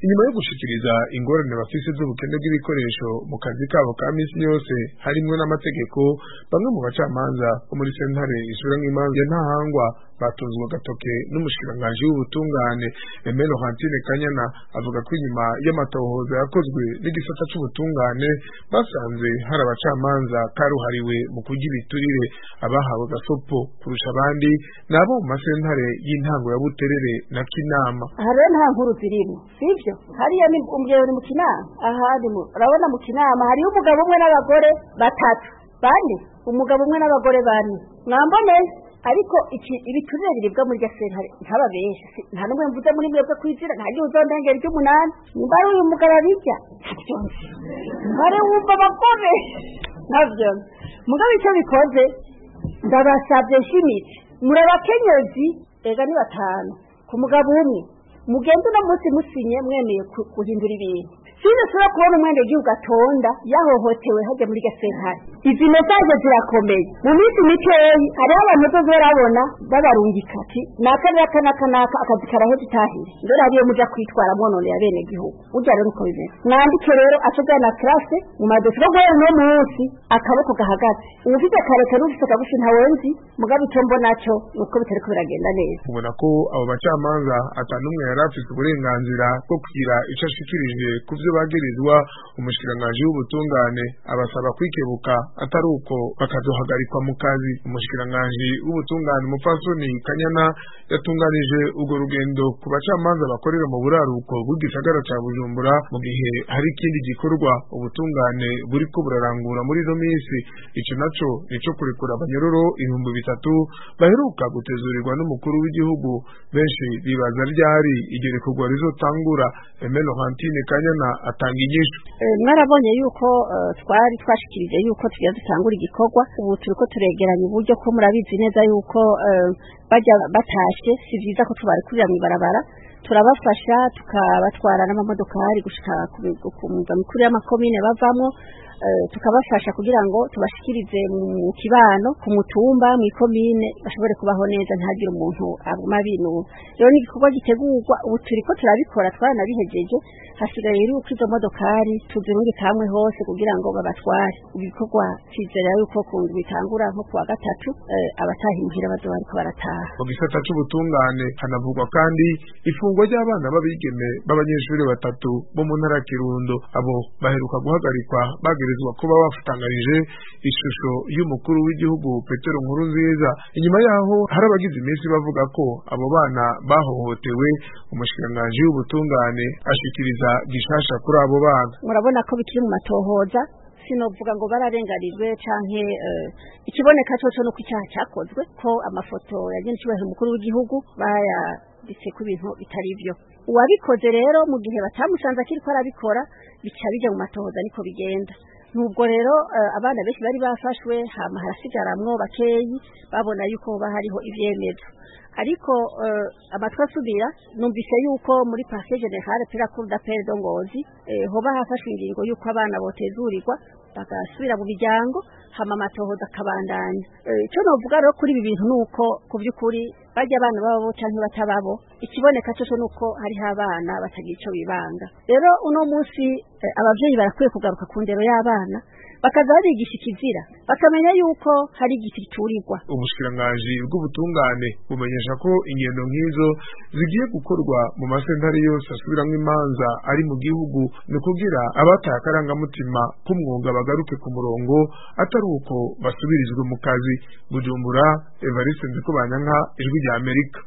inyuma yo gushikiriza ingorane bafise z'ubukene bw'ibikoresho mu kazi kabo ka misi yose harimwo n'amategeko, bamwe mu bacamanza bo muri sentare isubiramwo imanza ya Ntahangwa batozwa agatoke n'umushikiranganji w'ubutungane Aime Laurentine Kanyana avuga ko inyuma y'amatohoza yakozwe n'igisata c'ubutungane basanze hari abacamanza karuhariwe mu kurya ibiturire abahawe gasopo kurusha abandi nabo mu masentare y'intango ya Buterere na Kinama. Aha rero nta nkuru zirimo sivyo, hariya ni umugabo mu Kinama, ahandi urabona mu Kinama hariyo umugabo umwe n'abagore batatu, bane umugabo umwe n'abagore bane, mwambone ariko ibiturire biribwa muri gasentare ntaba benshi, nta numwe mvuze muri mwebwe kwizira, nta gihe uzondengera iry'umunani nimbari uyu mugabo abijya mbare wumva abagore navyo mugabo icyo bikoze ndabasabye shimitse muri abakenyezi ega ni batanu ku mugabo umwe mugende no munsi musinye mwemeye guhindura ibintu sinasura kubona umwende gihugu atonda yahohotewe hajya muri gasentare. Izi message zirakomeye mu minsi mikeyi hariho abantu tuzorabona babarungika ati nakanaka akazi karaho tutahira ndore hariyo muja kwitwara mwonone ya bene gihugu ujya rero uko bimeze mwandike rero acojya na classe mu madosiye go no munsi akaboko gahagaze ufite kareka rufite kabushi ntawenzi mugabo icombo naco nuko bitariko biragenda neza. Ubona ko abo bacamanza atanumwe yarafite uburenganzira bwo kugira ico ashikirije kuvyo bagirizwa. Umushikiranganji w'ubutungane abasaba kwikebuka atari uko bakazohagarikwa mu kazi. Umushikiranganji w'ubutungane Umupfasoni Kanyana yatunganije urwo rugendo ku bacamanza bakorera mu buraruko bw'igisagara ca Bujumbura mu gihe hari ikindi gikorwa ubutungane buriko burarangura muri ino minsi. Ico naco nico kurekura abanyororo 3,000 baheruka gutezurirwa n'umukuru w'igihugu. Benshi bibaza ryari igerekorwa rizotangura. Aime Laurentine Kanyana atanga inyishu. Mwarabonye yuko twari twashikirije yuko tugiye dutangura igikorwa, ubu turiko turegeranya uburyo ko murabizi neza yuko bajya batashe si vyiza ko tubarikurira mu barabara, turabafasha tukabatwara n'amamodokari gushika ku mikuru y'amakomine bavamo, tukabafasha kugira ngo tubashikirize mu kibano ku mutumba mu ikomine bashobore kubaho neza ntagire umuntu aguma bintu. Rero ni igikorwa gitegurwa, ubu turiko turabikora twaranabihejeje, hasigaye rero uko izo modokari tuzirungi kamwe hose kugira ngo babatware. Ibikorwa cyizera yuko kundu bitangura nko kuwa gatatu abatahimuhira bazo bariko barataha. Mu gisata c'ubutungane hanavugwa kandi ifungwa ry'abana babigeme b'abanyeshuri 3 bo mu ntara Kirundo. Abo baheruka guhagarikwa bagerezwa kuba bafutangarije ishusho y'umukuru w'igihugu Petero Nkurunziza. Inyuma yaho hari abagize iminsi bavuga ko abo bana bahohotewe. Umushikiranganji w'ubutungane ashikiriza gishasha kuri abo bana. Murabona ko bikiri mu matohoza, sinovuga ngo bararengarijwe canke ikiboneka cyo nuko icyaha cyakozwe ko amafoto yagenze cyubahiro umukuru w'igihugu bayanditse ku bintu bitari byo. Uwabikoze rero mu gihe batamusanze akiriko arabikora bica bija mu matohoza niko bigenda. Nubwo rero abana benshi bari bafashwe hama harasigaramwo bakeyi babona yuko bahariho ivyemezo, ariko amatwa asubira numvise yuko muri Parquet General Pira Cour d'Appel de Ngozi hoba hafashwe ingingo yuko abana botezurirwa bagasubira mu bijyango hama amatohoza akabandanya. Icyo novuga rero kuri ibi bintu nuko ku by'ukuri bajya abana babo canke batababo, ikiboneka cyo nuko hari abana batagira ico bibanga. Rero uno munsi abavyeyi barakwiye kugaruka ku ndero y'abana bakaza babigisha ikizira, bakamenya yuko hari igiturirwa. Ubushikiranganji bw'ubutungane bumenyesha ko ingendo nk'izo zigiye gukorwa mu masentare yose asubiramwo imanza ari mu gihugu, no kugira abataye akarangamutima k'umwuga bagaruke ku murongo atari uko basubirizwe mu kazi. Bujumbura, Evariste Nzikubanyanka, Ijwi ry'Amerika.